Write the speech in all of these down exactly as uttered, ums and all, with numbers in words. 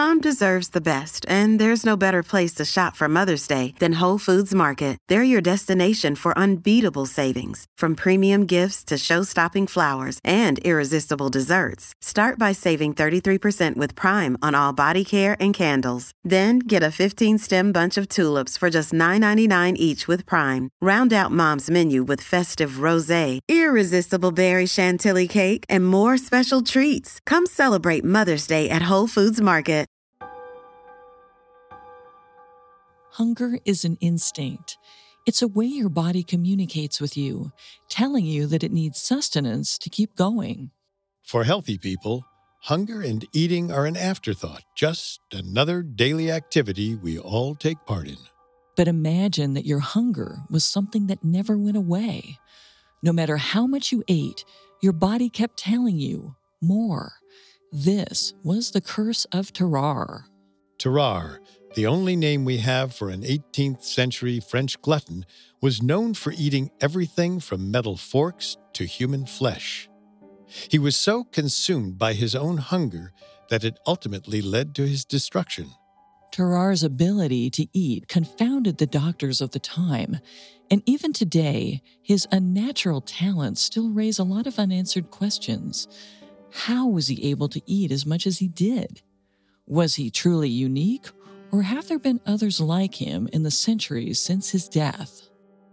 Mom deserves the best, and there's no better place to shop for Mother's Day than Whole Foods Market. They're your destination for unbeatable savings, from premium gifts to show-stopping flowers and irresistible desserts. Start by saving thirty-three percent with Prime on all body care and candles. Then get a fifteen-stem bunch of tulips for just nine ninety-nine each with Prime. Round out Mom's menu with festive rosé, irresistible berry chantilly cake, and more special treats. Come celebrate Mother's Day at Whole Foods Market. Hunger is an instinct. It's a way your body communicates with you, telling you that it needs sustenance to keep going. For healthy people, hunger and eating are an afterthought, just another daily activity we all take part in. But imagine that your hunger was something that never went away. No matter how much you ate, your body kept telling you more. This was the curse of Tarare. Tarare, the only name we have for an eighteenth century French glutton, was known for eating everything from metal forks to human flesh. He was so consumed by his own hunger that it ultimately led to his destruction. Tarare's ability to eat confounded the doctors of the time, and even today, his unnatural talents still raise a lot of unanswered questions. How was he able to eat as much as he did? Was he truly unique, or have there been others like him in the centuries since his death?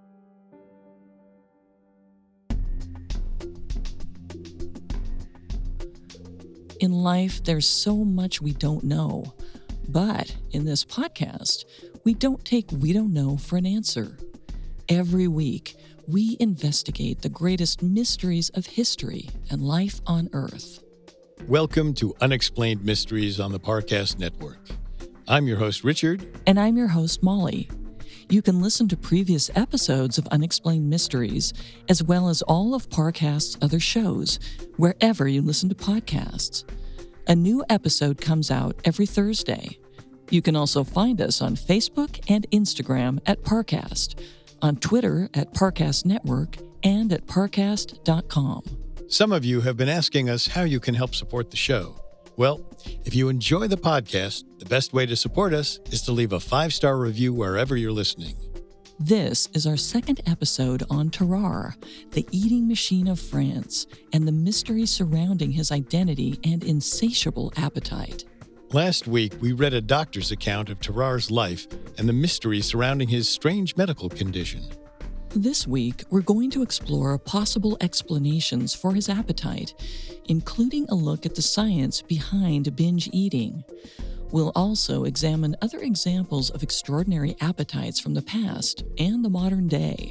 In life, there's so much we don't know. But in this podcast, we don't take we don't know for an answer. Every week, we investigate the greatest mysteries of history and life on Earth. Welcome to Unexplained Mysteries on the Parcast Network. I'm your host, Richard. And I'm your host, Molly. You can listen to previous episodes of Unexplained Mysteries, as well as all of Parcast's other shows, wherever you listen to podcasts. A new episode comes out every Thursday. You can also find us on Facebook and Instagram at Parcast, on Twitter at Parcast Network, and at parcast dot com. Some of you have been asking us how you can help support the show. Well, if you enjoy the podcast, the best way to support us is to leave a five-star review wherever you're listening. This is our second episode on Tarare, the eating machine of France, and the mystery surrounding his identity and insatiable appetite. Last week, we read a doctor's account of Tarare's life and the mystery surrounding his strange medical condition. This week, we're going to explore possible explanations for his appetite, including a look at the science behind binge eating. We'll also examine other examples of extraordinary appetites from the past and the modern day.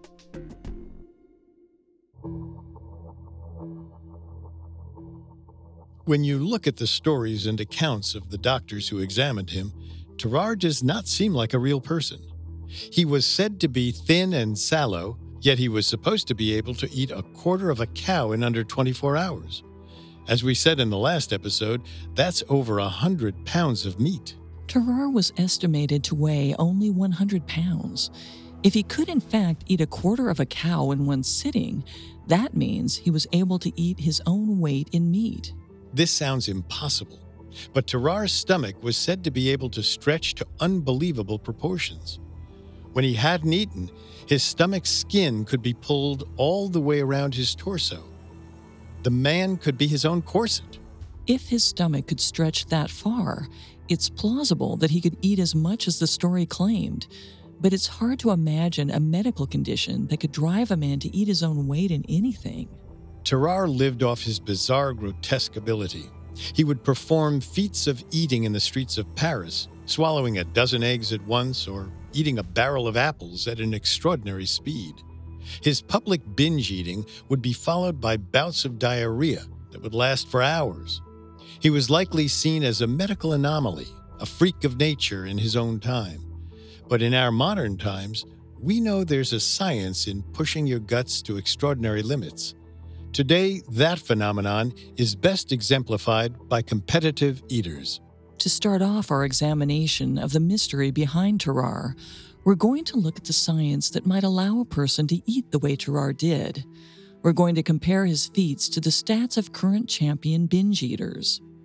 When you look at the stories and accounts of the doctors who examined him, Tarare does not seem like a real person. He was said to be thin and sallow, yet he was supposed to be able to eat a quarter of a cow in under twenty-four hours. As we said in the last episode, that's over one hundred pounds of meat. Tarare was estimated to weigh only one hundred pounds. If he could in fact eat a quarter of a cow in one sitting, that means he was able to eat his own weight in meat. This sounds impossible, but Tarare's stomach was said to be able to stretch to unbelievable proportions. When he hadn't eaten, his stomach's skin could be pulled all the way around his torso. The man could be his own corset. If his stomach could stretch that far, it's plausible that he could eat as much as the story claimed. But it's hard to imagine a medical condition that could drive a man to eat his own weight in anything. Tarare lived off his bizarre, grotesque ability. He would perform feats of eating in the streets of Paris, swallowing a dozen eggs at once or eating a barrel of apples at an extraordinary speed. His public binge eating would be followed by bouts of diarrhea that would last for hours. He was likely seen as a medical anomaly, a freak of nature in his own time. But in our modern times, we know there's a science in pushing your guts to extraordinary limits. Today, that phenomenon is best exemplified by competitive eaters. To start off our examination of the mystery behind Tarare, we're going to look at the science that might allow a person to eat the way Tarare did. We're going to compare his feats to the stats of current champion binge eaters.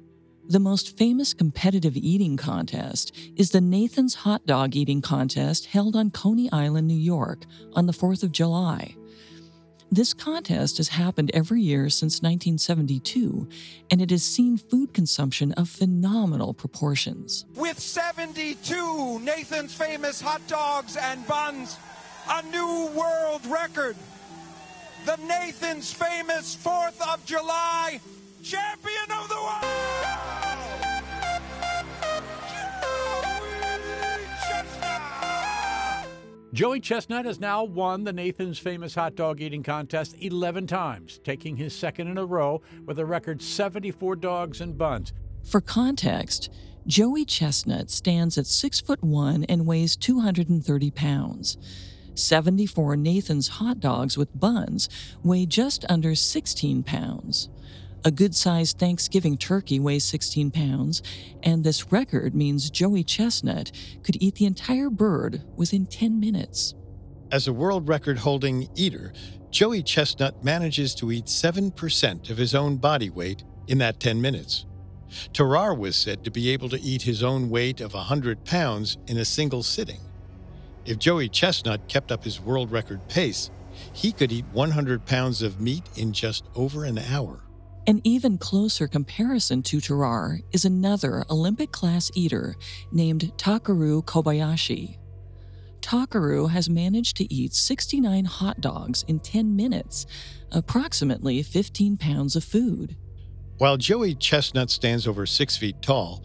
The most famous competitive eating contest is the Nathan's Hot Dog Eating Contest held on Coney Island, New York, on the fourth of July. This contest has happened every year since nineteen seventy-two, and it has seen food consumption of phenomenal proportions. With seventy-two Nathan's Famous hot dogs and buns, a new world record. The Nathan's Famous fourth of July champion of the world! Joey Chestnut has now won the Nathan's Famous Hot Dog Eating Contest eleven times, taking his second in a row with a record seventy-four dogs and buns. For context, Joey Chestnut stands at six foot one and weighs two hundred thirty pounds. seventy-four Nathan's hot dogs with buns weigh just under sixteen pounds. A good-sized Thanksgiving turkey weighs sixteen pounds, and this record means Joey Chestnut could eat the entire bird within ten minutes. As a world record-holding eater, Joey Chestnut manages to eat seven percent of his own body weight in that ten minutes. Terrar was said to be able to eat his own weight of one hundred pounds in a single sitting. If Joey Chestnut kept up his world record pace, he could eat one hundred pounds of meat in just over an hour. An even closer comparison to Terrar is another Olympic-class eater named Takeru Kobayashi. Takeru has managed to eat sixty-nine hot dogs in ten minutes, approximately fifteen pounds of food. While Joey Chestnut stands over six feet tall,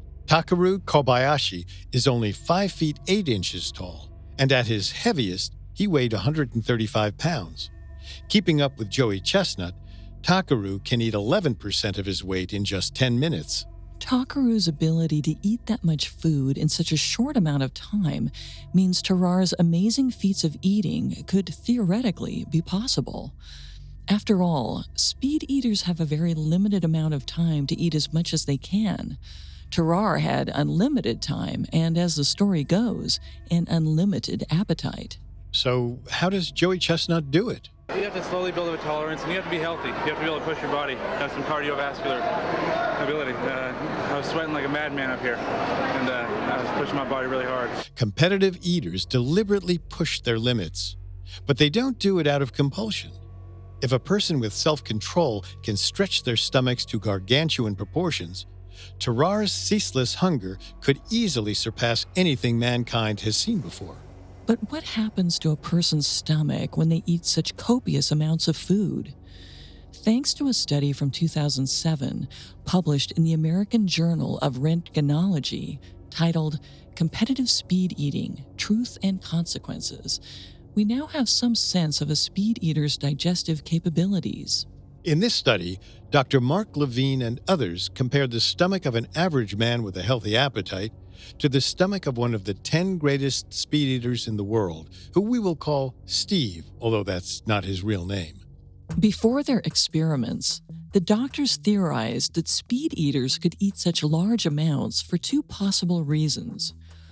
Takeru Kobayashi is only five feet eight inches tall, and at his heaviest, he weighed one hundred thirty-five pounds. Keeping up with Joey Chestnut, Takeru can eat eleven percent of his weight in just ten minutes. Takeru's ability to eat that much food in such a short amount of time means Terrar's amazing feats of eating could theoretically be possible. After all, speed eaters have a very limited amount of time to eat as much as they can. Terrar had unlimited time and, as the story goes, an unlimited appetite. So how does Joey Chestnut do it? You have to slowly build up a tolerance, and you have to be healthy. You have to be able to push your body, have some cardiovascular ability. Uh, I was sweating like a madman up here, and uh, I was pushing my body really hard. Competitive eaters deliberately push their limits, but they don't do it out of compulsion. If a person with self-control can stretch their stomachs to gargantuan proportions, Terrar's ceaseless hunger could easily surpass anything mankind has seen before. But what happens to a person's stomach when they eat such copious amounts of food? Thanks to a study from two thousand seven, published in the American Journal of Rentgenology, titled Competitive Speed Eating, Truth and Consequences, we now have some sense of a speed eater's digestive capabilities. In this study, Doctor Mark Levine and others compared the stomach of an average man with a healthy appetite to the stomach of one of the ten greatest speed eaters in the world, who we will call Steve, although that's not his real name. Before their experiments, the doctors theorized that speed eaters could eat such large amounts for two possible reasons.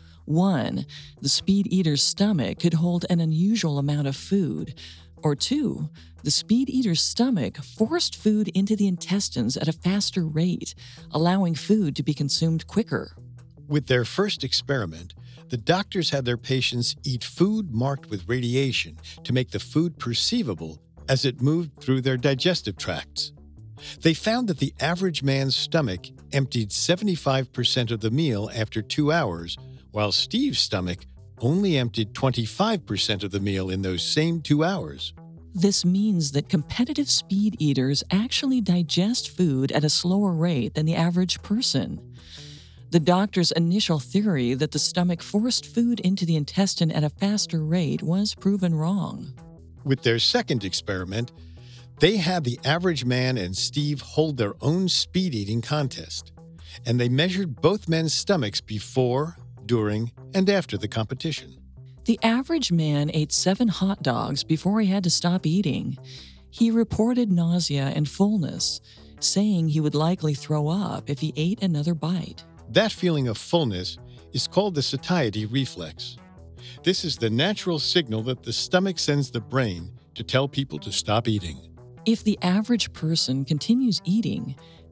One, the speed eater's stomach could hold an unusual amount of food. Or two, the speed eater's stomach forced food into the intestines at a faster rate, allowing food to be consumed quicker. With their first experiment, the doctors had their patients eat food marked with radiation to make the food perceivable as it moved through their digestive tracts. They found that the average man's stomach emptied seventy-five percent of the meal after two hours, while Steve's stomach only emptied twenty-five percent of the meal in those same two hours. This means that competitive speed eaters actually digest food at a slower rate than the average person. The doctor's initial theory that the stomach forced food into the intestine at a faster rate was proven wrong. With their second experiment, they had the average man and Steve hold their own speed eating contest, and they measured both men's stomachs before, during, and after the competition. The average man ate seven hot dogs before he had to stop eating. He reported nausea and fullness, saying he would likely throw up if he ate another bite. That feeling of fullness is called the satiety reflex. This is the natural signal that the stomach sends the brain to tell people to stop eating. If the average person continues eating,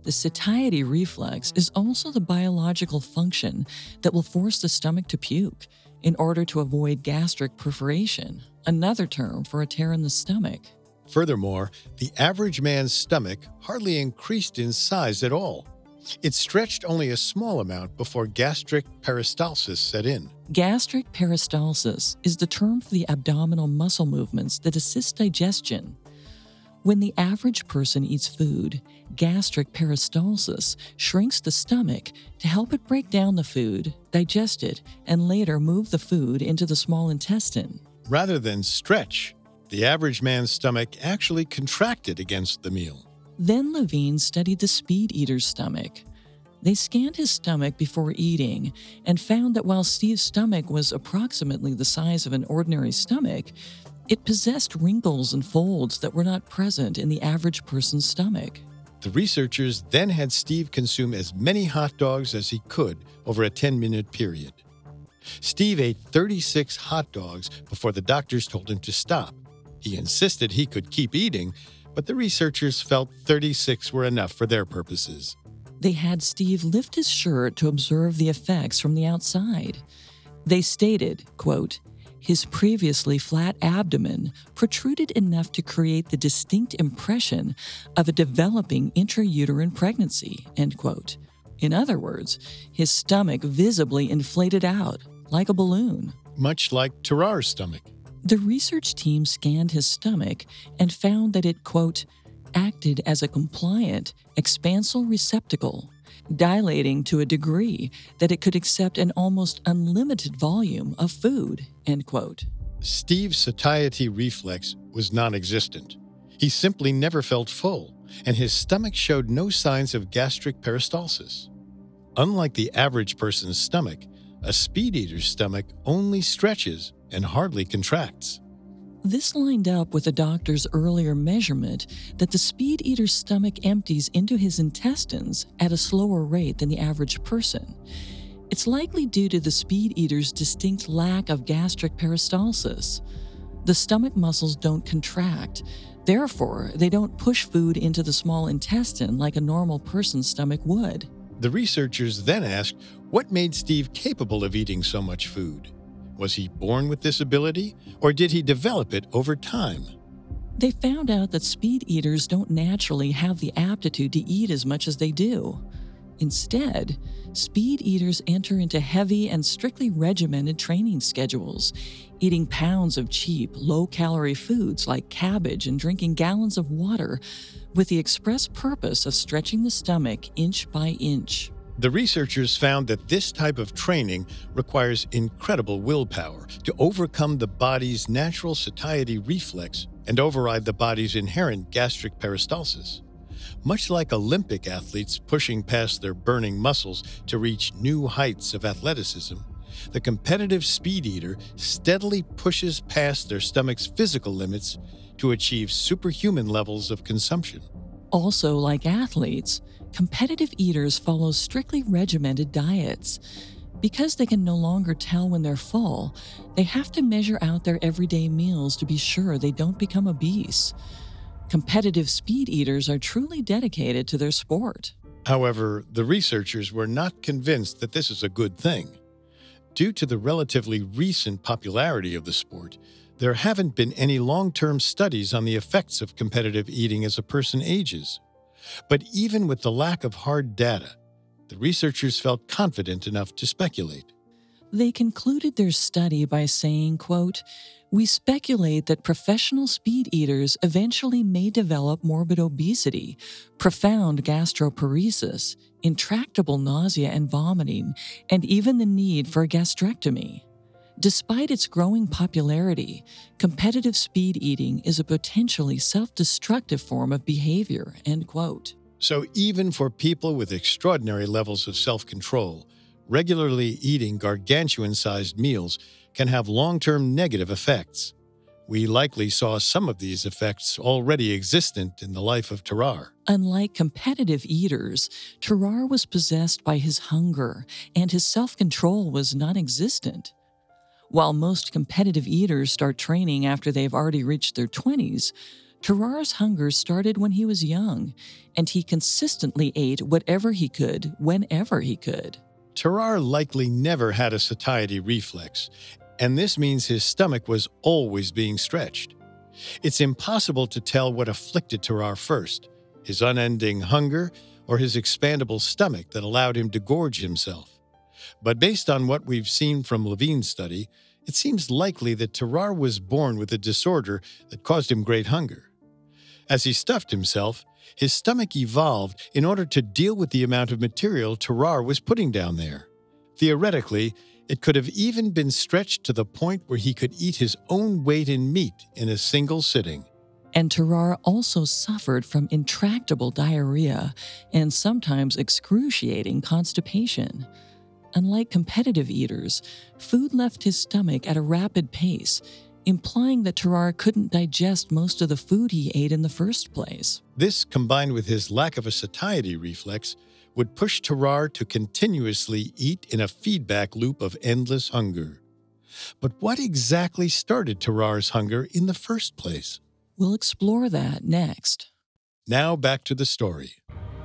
The satiety reflex is also the biological function that will force the stomach to puke in order to avoid gastric perforation, another term for a tear in the stomach. Furthermore, the average man's stomach hardly increased in size at all. It stretched only a small amount before gastric peristalsis set in. Gastric peristalsis is the term for the abdominal muscle movements that assist digestion. When the average person eats food, gastric peristalsis shrinks the stomach to help it break down the food, digest it, and later move the food into the small intestine. Rather than stretch, the average man's stomach actually contracted against the meal. Then Levine studied the speed eater's stomach. They scanned his stomach before eating and found that while Steve's stomach was approximately the size of an ordinary stomach, it possessed wrinkles and folds that were not present in the average person's stomach. The researchers then had Steve consume as many hot dogs as he could over a ten-minute period. Steve ate thirty-six hot dogs before the doctors told him to stop. He insisted he could keep eating, but the researchers felt thirty-six were enough for their purposes. They had Steve lift his shirt to observe the effects from the outside. They stated, quote, "His previously flat abdomen protruded enough to create the distinct impression of a developing intrauterine pregnancy," end quote. In other words, his stomach visibly inflated out, like a balloon. Much like Terrar's stomach. The research team scanned his stomach and found that it, quote, acted as a compliant, expansile receptacle, dilating to a degree that it could accept an almost unlimited volume of food, end quote. Steve's satiety reflex was non-existent. He simply never felt full, and his stomach showed no signs of gastric peristalsis. Unlike the average person's stomach, a speed eater's stomach only stretches and hardly contracts. This lined up with the doctor's earlier measurement that the speed eater's stomach empties into his intestines at a slower rate than the average person. It's likely due to the speed eater's distinct lack of gastric peristalsis. The stomach muscles don't contract. Therefore, they don't push food into the small intestine like a normal person's stomach would. The researchers then asked what made Steve capable of eating so much food. Was he born with this ability, or did he develop it over time? They found out that speed eaters don't naturally have the aptitude to eat as much as they do. Instead, speed eaters enter into heavy and strictly regimented training schedules, eating pounds of cheap, low-calorie foods like cabbage and drinking gallons of water, with the express purpose of stretching the stomach inch by inch. The researchers found that this type of training requires incredible willpower to overcome the body's natural satiety reflex and override the body's inherent gastric peristalsis. Much like Olympic athletes pushing past their burning muscles to reach new heights of athleticism, the competitive speed eater steadily pushes past their stomach's physical limits to achieve superhuman levels of consumption. Also, like athletes, competitive eaters follow strictly regimented diets. Because they can no longer tell when they're full, they have to measure out their everyday meals to be sure they don't become obese. Competitive speed eaters are truly dedicated to their sport. However, the researchers were not convinced that this is a good thing. Due to the relatively recent popularity of the sport, there haven't been any long-term studies on the effects of competitive eating as a person ages. But even with the lack of hard data, the researchers felt confident enough to speculate. They concluded their study by saying, quote, "We speculate that professional speed eaters eventually may develop morbid obesity, profound gastroparesis, intractable nausea and vomiting, and even the need for a gastrectomy. Despite its growing popularity, competitive speed eating is a potentially self-destructive form of behavior," end quote. So even for people with extraordinary levels of self-control, regularly eating gargantuan-sized meals can have long-term negative effects. We likely saw some of these effects already existent in the life of Terrar. Unlike competitive eaters, Terrar was possessed by his hunger, and his self-control was non-existent. While most competitive eaters start training after they've already reached their twenties, Tarar's hunger started when he was young, and he consistently ate whatever he could, whenever he could. Tarar likely never had a satiety reflex, and this means his stomach was always being stretched. It's impossible to tell what afflicted Tarar first, his unending hunger or his expandable stomach that allowed him to gorge himself. But based on what we've seen from Levine's study, it seems likely that Tarar was born with a disorder that caused him great hunger. As he stuffed himself, his stomach evolved in order to deal with the amount of material Tarar was putting down there. Theoretically, it could have even been stretched to the point where he could eat his own weight in meat in a single sitting. And Tarar also suffered from intractable diarrhea and sometimes excruciating constipation. Unlike competitive eaters, food left his stomach at a rapid pace, implying that Tarar couldn't digest most of the food he ate in the first place. This, combined with his lack of a satiety reflex, would push Tarar to continuously eat in a feedback loop of endless hunger. But what exactly started Tarar's hunger in the first place? We'll explore that next. Now back to the story.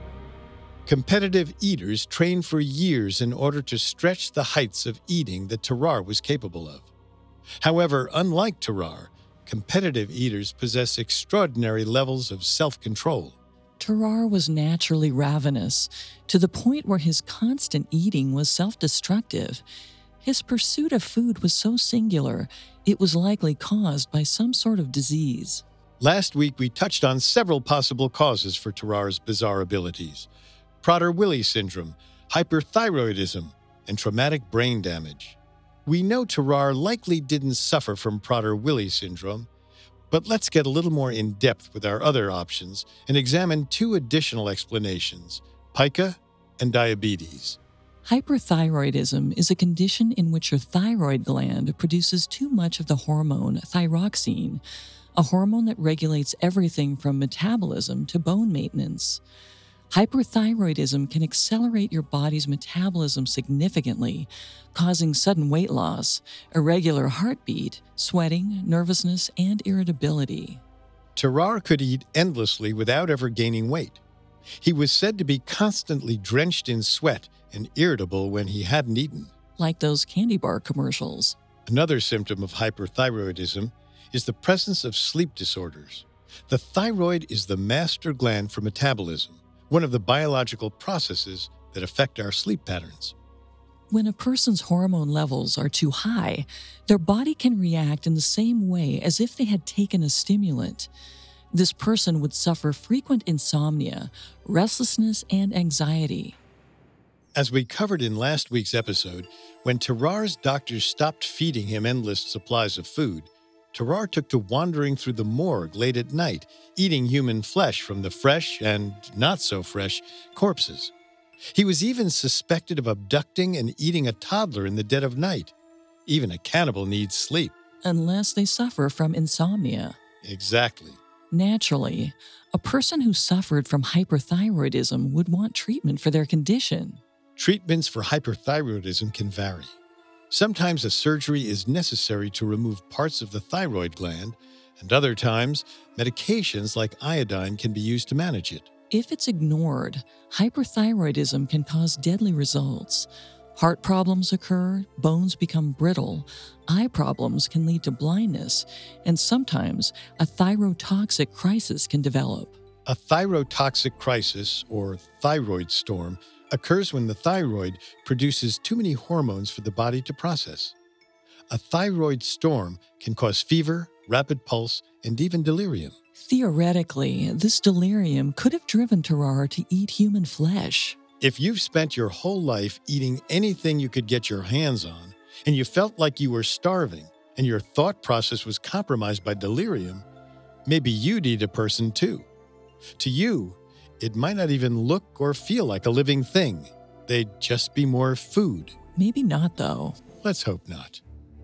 Competitive eaters train for years in order to stretch the heights of eating that Tarar was capable of. However, unlike Tarar, competitive eaters possess extraordinary levels of self-control. Tarar was naturally ravenous, to the point where his constant eating was self-destructive. His pursuit of food was so singular, it was likely caused by some sort of disease. Last week, we touched on several possible causes for Tarar's bizarre abilities: Prader-Willi syndrome, hyperthyroidism, and traumatic brain damage. We know Tarar likely didn't suffer from Prader-Willi syndrome, but let's get a little more in-depth with our other options and examine two additional explanations: pica and diabetes. Hyperthyroidism is a condition in which your thyroid gland produces too much of the hormone thyroxine, a hormone that regulates everything from metabolism to bone maintenance. Hyperthyroidism can accelerate your body's metabolism significantly, causing sudden weight loss, irregular heartbeat, sweating, nervousness, and irritability. Tarar could eat endlessly without ever gaining weight. He was said to be constantly drenched in sweat and irritable when he hadn't eaten. Like those candy bar commercials. Another symptom of hyperthyroidism is the presence of sleep disorders. The thyroid is the master gland for metabolism, one of the biological processes that affect our sleep patterns. When a person's hormone levels are too high, their body can react in the same way as if they had taken a stimulant. This person would suffer frequent insomnia, restlessness, and anxiety. As we covered in last week's episode, when Tarar's doctors stopped feeding him endless supplies of food, Tarar took to wandering through the morgue late at night, eating human flesh from the fresh and not-so-fresh corpses. He was even suspected of abducting and eating a toddler in the dead of night. Even a cannibal needs sleep. Unless they suffer from insomnia. Exactly. Naturally, a person who suffered from hyperthyroidism would want treatment for their condition. Treatments for hyperthyroidism can vary. Sometimes a surgery is necessary to remove parts of the thyroid gland, and other times, medications like iodine can be used to manage it. If it's ignored, hyperthyroidism can cause deadly results. Heart problems occur, bones become brittle, eye problems can lead to blindness, and sometimes a thyrotoxic crisis can develop. A thyrotoxic crisis, or thyroid storm, occurs when the thyroid produces too many hormones for the body to process. A thyroid storm can cause fever, rapid pulse, and even delirium. Theoretically, this delirium could have driven Tarar to eat human flesh. If you've spent your whole life eating anything you could get your hands on, and you felt like you were starving, and your thought process was compromised by delirium, maybe you'd eat a person too. To you, it might not even look or feel like a living thing. They'd just be more food. Maybe not, though. Let's hope not.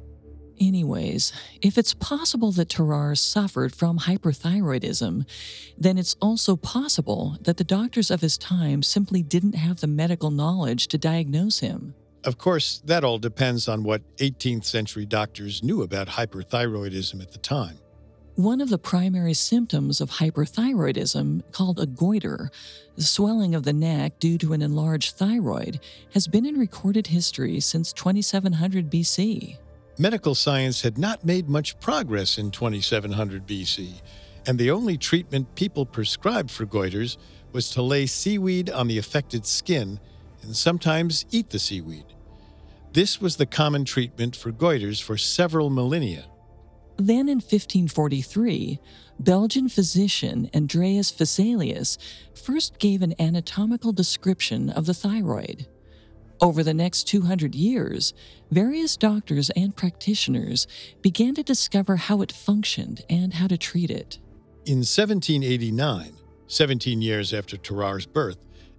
Anyways, if it's possible that Tarar suffered from hyperthyroidism, then it's also possible that the doctors of his time simply didn't have the medical knowledge to diagnose him. Of course, that all depends on what eighteenth century doctors knew about hyperthyroidism at the time. One of the primary symptoms of hyperthyroidism, called a goiter, the swelling of the neck due to an enlarged thyroid, has been in recorded history since twenty-seven hundred B C. Medical science had not made much progress in twenty-seven hundred B C, and the only treatment people prescribed for goiters was to lay seaweed on the affected skin and sometimes eat the seaweed. This was the common treatment for goiters for several millennia. Then in fifteen forty-three, Belgian physician Andreas Vesalius first gave an anatomical description of the thyroid. Over the next two hundred years, various doctors and practitioners began to discover how it functioned and how to treat it. In seventeen eighty-nine, seventeen years after Terrar's birth,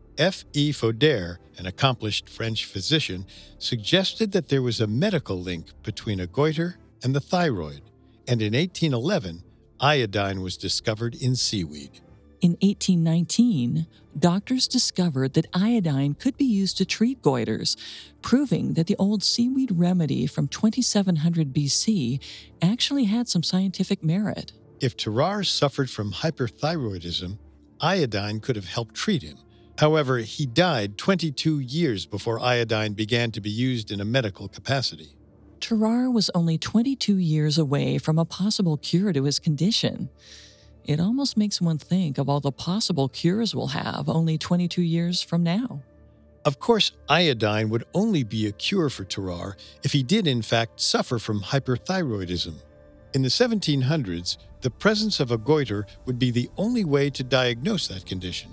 F E Fodère, an accomplished French physician, suggested that there was a medical link between a goiter and the thyroid, and in eighteen eleven, iodine was discovered in seaweed. In eighteen nineteen, doctors discovered that iodine could be used to treat goiters, proving that the old seaweed remedy from twenty-seven hundred B C actually had some scientific merit. If Terrar suffered from hyperthyroidism, iodine could have helped treat him. However, he died twenty-two years before iodine began to be used in a medical capacity. Terrar was only twenty-two years away from a possible cure to his condition. It almost makes one think of all the possible cures we'll have only twenty-two years from now. Of course, iodine would only be a cure for Terrar if he did in fact suffer from hyperthyroidism. In the seventeen hundreds, the presence of a goiter would be the only way to diagnose that condition.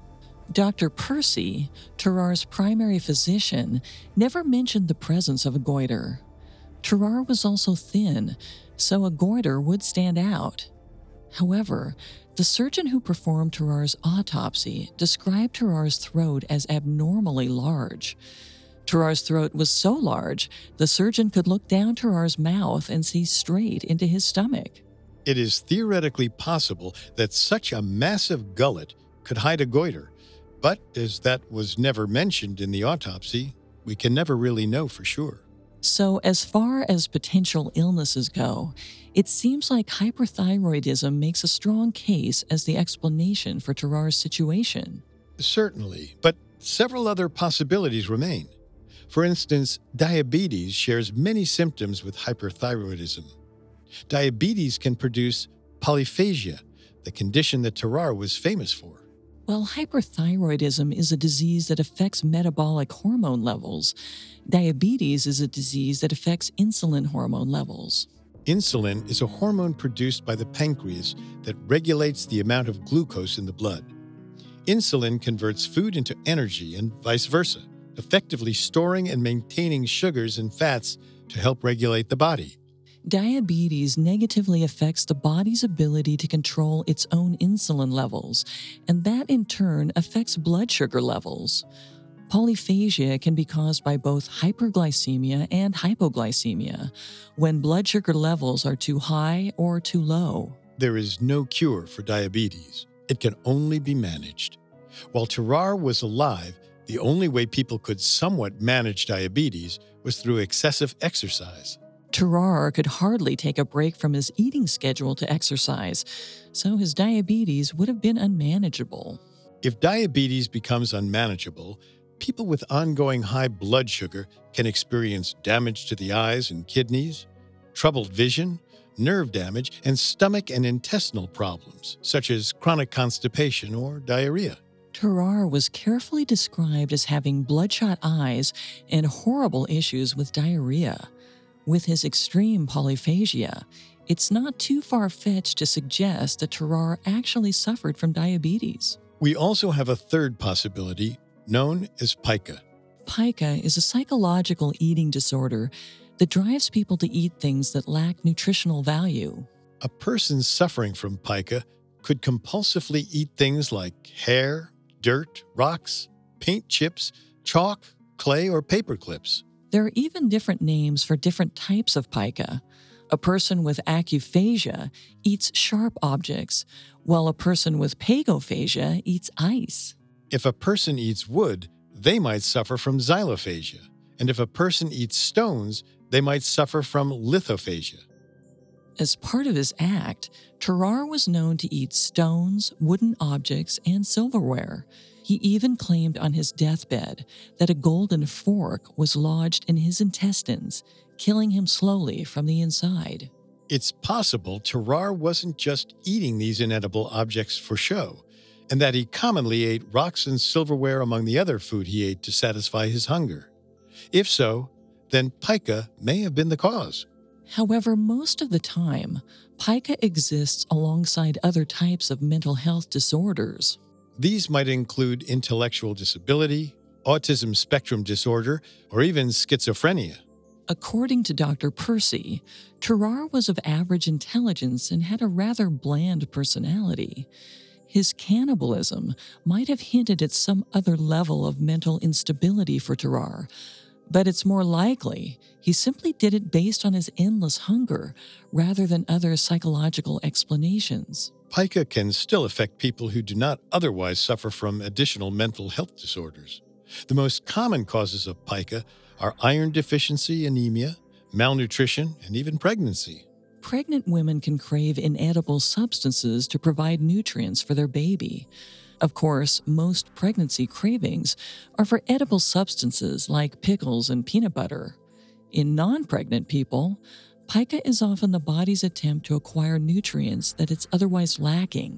Doctor Percy, Terrar's primary physician, never mentioned the presence of a goiter. Terrar was also thin, so a goiter would stand out. However, the surgeon who performed Terrar's autopsy described Terrar's throat as abnormally large. Terrar's throat was so large, the surgeon could look down Terrar's mouth and see straight into his stomach. It is theoretically possible that such a massive gullet could hide a goiter, but as that was never mentioned in the autopsy, we can never really know for sure. So, as far as potential illnesses go, it seems like hyperthyroidism makes a strong case as the explanation for Terrar's situation. Certainly, but several other possibilities remain. For instance, diabetes shares many symptoms with hyperthyroidism. Diabetes can produce polyphagia, the condition that Terrar was famous for. While hyperthyroidism is a disease that affects metabolic hormone levels, diabetes is a disease that affects insulin hormone levels. Insulin is a hormone produced by the pancreas that regulates the amount of glucose in the blood. Insulin converts food into energy and vice versa, effectively storing and maintaining sugars and fats to help regulate the body. Diabetes negatively affects the body's ability to control its own insulin levels, and that in turn affects blood sugar levels. Polyphagia can be caused by both hyperglycemia and hypoglycemia, when blood sugar levels are too high or too low. There is no cure for diabetes. It can only be managed. While Terrar was alive, the only way people could somewhat manage diabetes was through excessive exercise. Terrar could hardly take a break from his eating schedule to exercise, so his diabetes would have been unmanageable. If diabetes becomes unmanageable, people with ongoing high blood sugar can experience damage to the eyes and kidneys, troubled vision, nerve damage, and stomach and intestinal problems, such as chronic constipation or diarrhea. Terrar was carefully described as having bloodshot eyes and horrible issues with diarrhea. With his extreme polyphagia, it's not too far-fetched to suggest that Terrar actually suffered from diabetes. We also have a third possibility, known as pica. Pica is a psychological eating disorder that drives people to eat things that lack nutritional value. A person suffering from pica could compulsively eat things like hair, dirt, rocks, paint chips, chalk, clay, or paper clips. There are even different names for different types of pica. A person with acuphagia eats sharp objects, while a person with pagophagia eats ice. If a person eats wood, they might suffer from xylophagia, and if a person eats stones, they might suffer from lithophagia. As part of his act, Terrar was known to eat stones, wooden objects, and silverware. He even claimed on his deathbed that a golden fork was lodged in his intestines, killing him slowly from the inside. It's possible Terrar wasn't just eating these inedible objects for show, and that he commonly ate rocks and silverware among the other food he ate to satisfy his hunger. If so, then pica may have been the cause. However, most of the time, pica exists alongside other types of mental health disorders. These might include intellectual disability, autism spectrum disorder, or even schizophrenia. According to Doctor Percy, Terrar was of average intelligence and had a rather bland personality. His cannibalism might have hinted at some other level of mental instability for Terrar, but it's more likely he simply did it based on his endless hunger rather than other psychological explanations. Pica can still affect people who do not otherwise suffer from additional mental health disorders. The most common causes of pica are iron deficiency, anemia, malnutrition, and even pregnancy. Pregnant women can crave inedible substances to provide nutrients for their baby. Of course, most pregnancy cravings are for edible substances like pickles and peanut butter. In non-pregnant people, pica is often the body's attempt to acquire nutrients that it's otherwise lacking.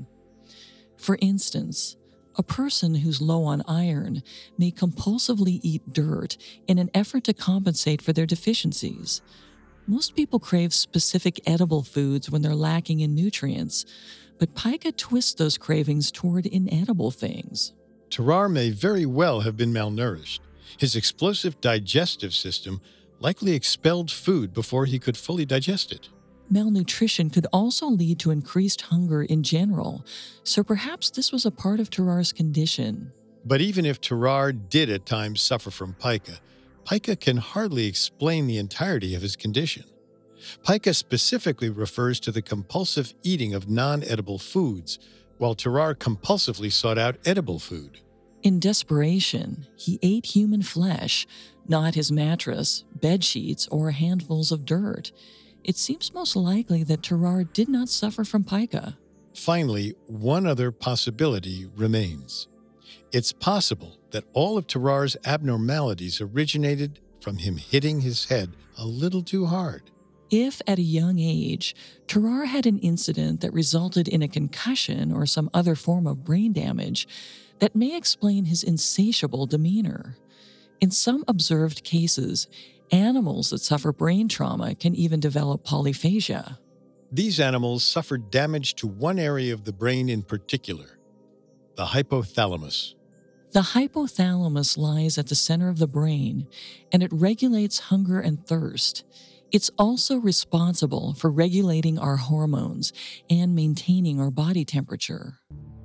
For instance, a person who's low on iron may compulsively eat dirt in an effort to compensate for their deficiencies. Most people crave specific edible foods when they're lacking in nutrients, but pica twists those cravings toward inedible things. Terrar may very well have been malnourished. His explosive digestive system likely expelled food before he could fully digest it. Malnutrition could also lead to increased hunger in general, so perhaps this was a part of Terrar's condition. But even if Terrar did at times suffer from pica, pica can hardly explain the entirety of his condition. Pica specifically refers to the compulsive eating of non-edible foods, while Terrar compulsively sought out edible food. In desperation, he ate human flesh, not his mattress, bed sheets, or handfuls of dirt. It seems most likely that Terrar did not suffer from pica. Finally, one other possibility remains. It's possible that all of Terrar's abnormalities originated from him hitting his head a little too hard. If, at a young age, Terrar had an incident that resulted in a concussion or some other form of brain damage, that may explain his insatiable demeanor. In some observed cases, animals that suffer brain trauma can even develop polyphagia. These animals suffered damage to one area of the brain in particular, the hypothalamus. The hypothalamus lies at the center of the brain, and it regulates hunger and thirst. It's also responsible for regulating our hormones and maintaining our body temperature.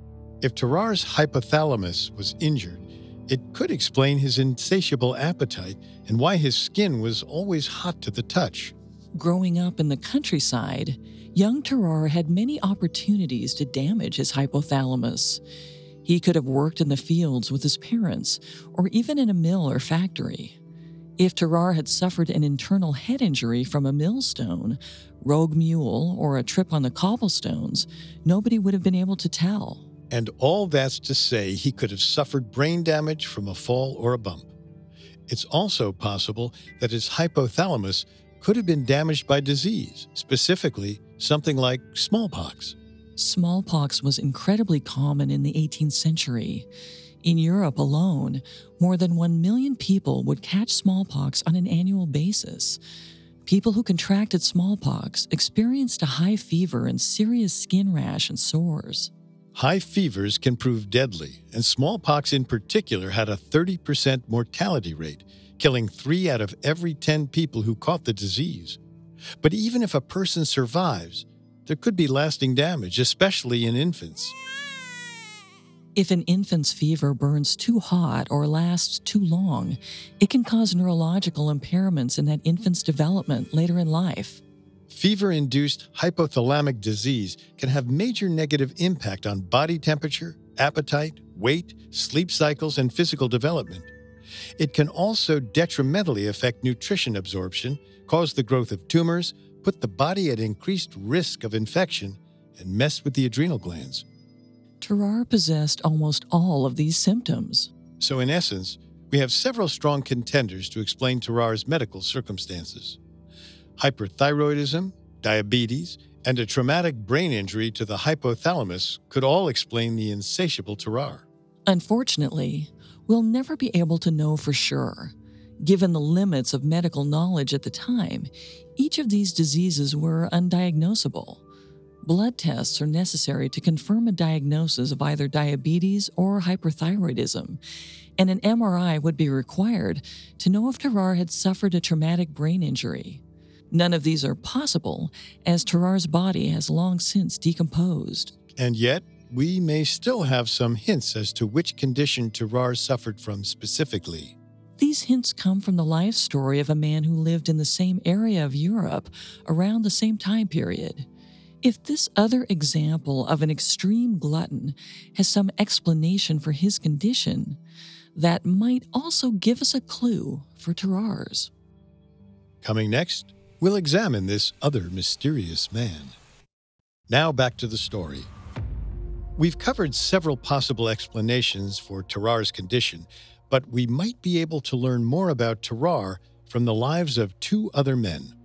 If Terrar's hypothalamus was injured, it could explain his insatiable appetite and why his skin was always hot to the touch. Growing up in the countryside, young Terrar had many opportunities to damage his hypothalamus. He could have worked in the fields with his parents, or even in a mill or factory. If Terrar had suffered an internal head injury from a millstone, rogue mule, or a trip on the cobblestones, nobody would have been able to tell. And all that's to say he could have suffered brain damage from a fall or a bump. It's also possible that his hypothalamus could have been damaged by disease, specifically something like smallpox. Smallpox was incredibly common in the eighteenth century. In Europe alone, more than one million people would catch smallpox on an annual basis. People who contracted smallpox experienced a high fever and serious skin rash and sores. High fevers can prove deadly, and smallpox in particular had a thirty percent mortality rate, killing three out of every ten people who caught the disease. But even if a person survives, there could be lasting damage, especially in infants. If an infant's fever burns too hot or lasts too long, it can cause neurological impairments in that infant's development later in life. Fever-induced hypothalamic disease can have major negative impact on body temperature, appetite, weight, sleep cycles, and physical development. It can also detrimentally affect nutrition absorption, cause the growth of tumors, put the body at increased risk of infection and mess with the adrenal glands. Terrar possessed almost all of these symptoms. So in essence, we have several strong contenders to explain Terrar's medical circumstances. Hyperthyroidism, diabetes, and a traumatic brain injury to the hypothalamus could all explain the insatiable Terrar. Unfortunately, we'll never be able to know for sure. Given the limits of medical knowledge at the time, each of these diseases were undiagnosable. Blood tests are necessary to confirm a diagnosis of either diabetes or hyperthyroidism, and an M R I would be required to know if Terrar had suffered a traumatic brain injury. None of these are possible, as Terrar's body has long since decomposed. And yet, we may still have some hints as to which condition Terrar suffered from specifically. These hints come from the life story of a man who lived in the same area of Europe around the same time period. If this other example of an extreme glutton has some explanation for his condition, that might also give us a clue for Terrar's. Coming next, we'll examine this other mysterious man. Now back to the story. We've covered several possible explanations for Terrar's condition, but we might be able to learn more about Terrar from the lives of two other men.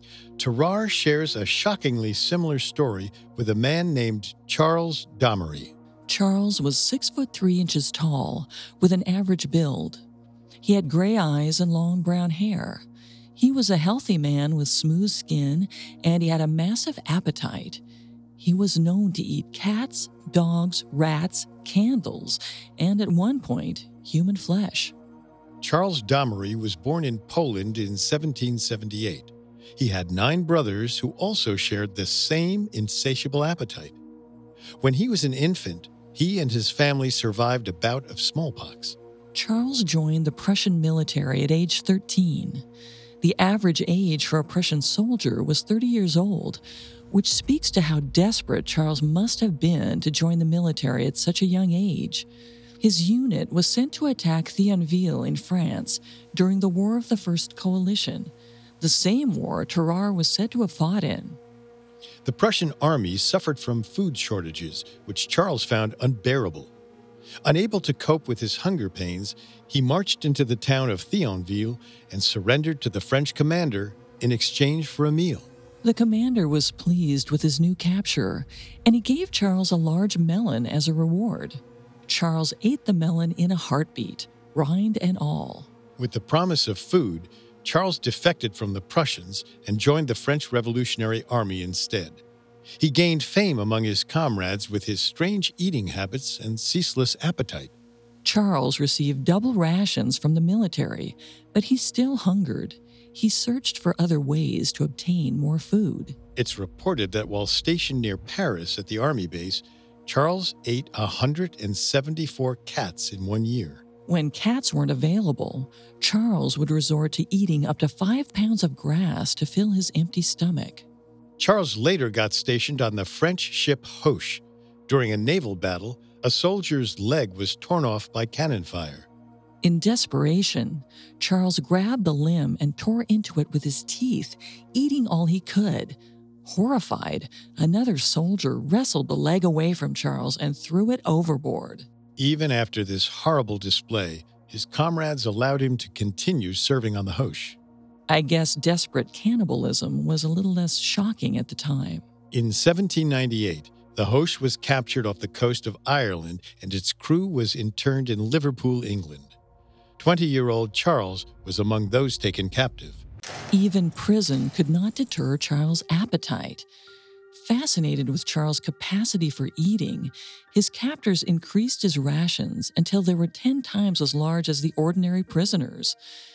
Terrar shares a shockingly similar story with a man named Charles Damery. Charles was six foot three inches tall, with an average build. He had gray eyes and long brown hair. He was a healthy man with smooth skin, and he had a massive appetite. He was known to eat cats, dogs, rats, candles, and at one point, human flesh. Charles Damery was born in Poland in seventeen seventy-eight. He had nine brothers who also shared the same insatiable appetite. When he was an infant, he and his family survived a bout of smallpox. Charles joined the Prussian military at age thirteen. The average age for a Prussian soldier was thirty years old, which speaks to how desperate Charles must have been to join the military at such a young age. His unit was sent to attack Thionville in France during the War of the First Coalition, the same war Terrar was said to have fought in. The Prussian army suffered from food shortages, which Charles found unbearable. Unable to cope with his hunger pains, he marched into the town of Thionville and surrendered to the French commander in exchange for a meal. The commander was pleased with his new capture, and he gave Charles a large melon as a reward. Charles ate the melon in a heartbeat, rind and all. With the promise of food, Charles defected from the Prussians and joined the French Revolutionary Army instead. He gained fame among his comrades with his strange eating habits and ceaseless appetite. Charles received double rations from the military, but he still hungered. He searched for other ways to obtain more food. It's reported that while stationed near Paris at the army base, Charles ate one hundred seventy-four cats in one year. When cats weren't available, Charles would resort to eating up to five pounds of grass to fill his empty stomach. Charles later got stationed on the French ship Hoche. During a naval battle, a soldier's leg was torn off by cannon fire. In desperation, Charles grabbed the limb and tore into it with his teeth, eating all he could. Horrified, another soldier wrestled the leg away from Charles and threw it overboard. Even after this horrible display, his comrades allowed him to continue serving on the Hoche. I guess desperate cannibalism was a little less shocking at the time. In seventeen ninety-eight, the Hoche was captured off the coast of Ireland and its crew was interned in Liverpool, England. twenty-year-old Charles was among those taken captive. Even prison could not deter Charles' appetite. Fascinated with Charles' capacity for eating, his captors increased his rations until they were ten times as large as the ordinary prisoners.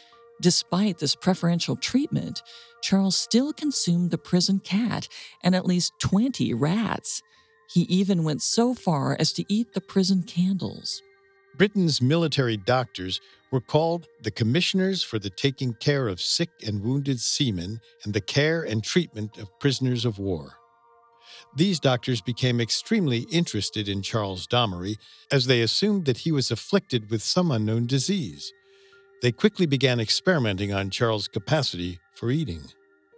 Despite this preferential treatment, Charles still consumed the prison cat and at least twenty rats. He even went so far as to eat the prison candles. Britain's military doctors were called the Commissioners for the Taking Care of Sick and Wounded Seamen and the Care and Treatment of Prisoners of War. These doctors became extremely interested in Charles Damery as they assumed that he was afflicted with some unknown disease. They quickly began experimenting on Charles' capacity for eating.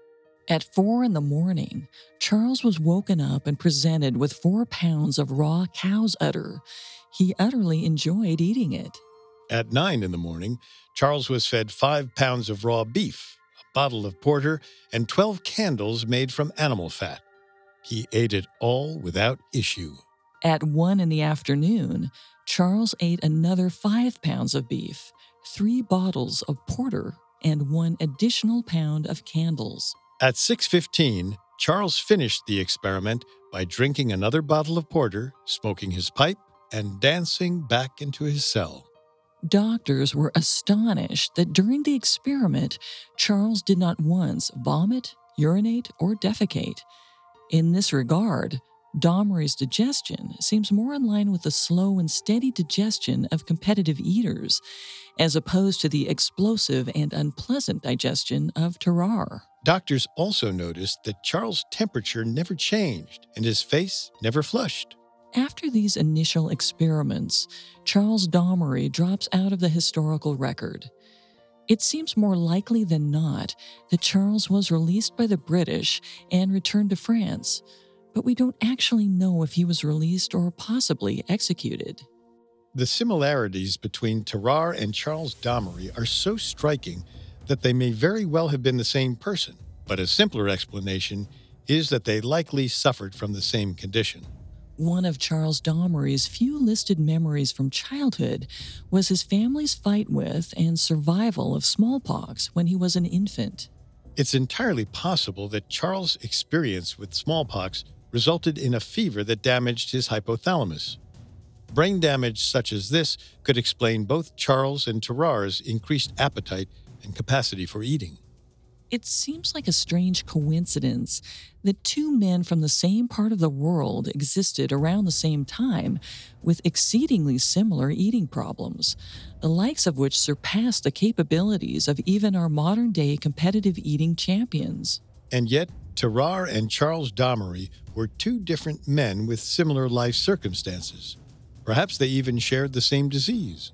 At four in the morning, Charles was woken up and presented with four pounds of raw cow's udder. He utterly enjoyed eating it. At nine in the morning, Charles was fed five pounds of raw beef, a bottle of porter, and twelve candles made from animal fat. He ate it all without issue. At one in the afternoon, Charles ate another five pounds of beef, three bottles of porter, and one additional pound of candles. At six fifteen, Charles finished the experiment by drinking another bottle of porter, smoking his pipe, and dancing back into his cell. Doctors were astonished that during the experiment, Charles did not once vomit, urinate, or defecate. In this regard, Damery's digestion seems more in line with the slow and steady digestion of competitive eaters, as opposed to the explosive and unpleasant digestion of Terrar. Doctors also noticed that Charles' temperature never changed and his face never flushed. After these initial experiments, Charles Damery drops out of the historical record. It seems more likely than not that Charles was released by the British and returned to France, but we don't actually know if he was released or possibly executed. The similarities between Terrar and Charles Damery are so striking that they may very well have been the same person, but a simpler explanation is that they likely suffered from the same condition. One of Charles Damery's few listed memories from childhood was his family's fight with and survival of smallpox when he was an infant. It's entirely possible that Charles' experience with smallpox resulted in a fever that damaged his hypothalamus. Brain damage such as this could explain both Charles and Terrar's increased appetite and capacity for eating. It seems like a strange coincidence that two men from the same part of the world existed around the same time with exceedingly similar eating problems, the likes of which surpass the capabilities of even our modern-day competitive eating champions. And yet, Terrar and Charles Damery were two different men with similar life circumstances. Perhaps they even shared the same disease.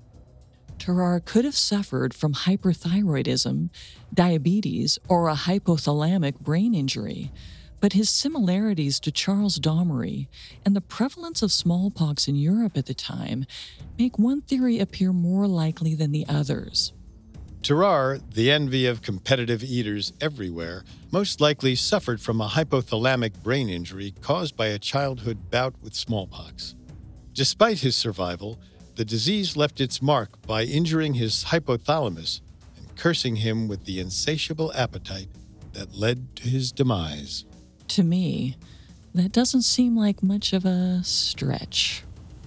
Terrar could have suffered from hyperthyroidism, diabetes, or a hypothalamic brain injury, but his similarities to Charles Damery and the prevalence of smallpox in Europe at the time make one theory appear more likely than the others. Terrar, the envy of competitive eaters everywhere, most likely suffered from a hypothalamic brain injury caused by a childhood bout with smallpox. Despite his survival, the disease left its mark by injuring his hypothalamus and cursing him with the insatiable appetite that led to his demise. To me, that doesn't seem like much of a stretch.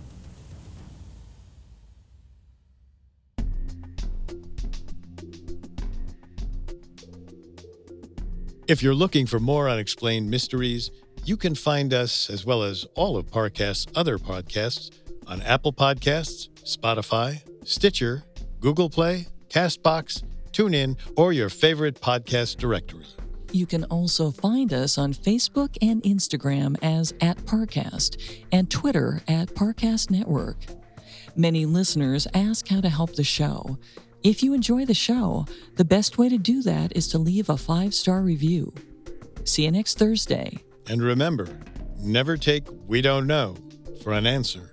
If you're looking for more unexplained mysteries, you can find us, as well as all of Parcast's other podcasts, on Apple Podcasts, Spotify, Stitcher, Google Play, CastBox, TuneIn, or your favorite podcast directory. You can also find us on Facebook and Instagram as at Parcast and Twitter at Parcast Network. Many listeners ask how to help the show. If you enjoy the show, the best way to do that is to leave a five-star review. See you next Thursday. And remember, never take "we don't know" for an answer.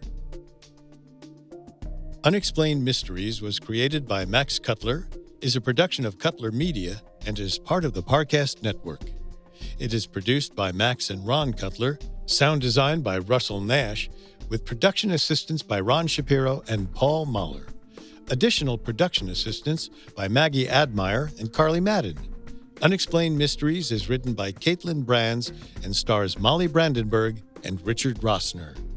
Unexplained Mysteries was created by Max Cutler, is a production of Cutler Media, and is part of the Parcast Network. It is produced by Max and Ron Cutler, sound design by Russell Nash, with production assistance by Ron Shapiro and Paul Mahler. Additional production assistance by Maggie Admire and Carly Madden. Unexplained Mysteries is written by Caitlin Brands and stars Molly Brandenburg and Richard Rossner.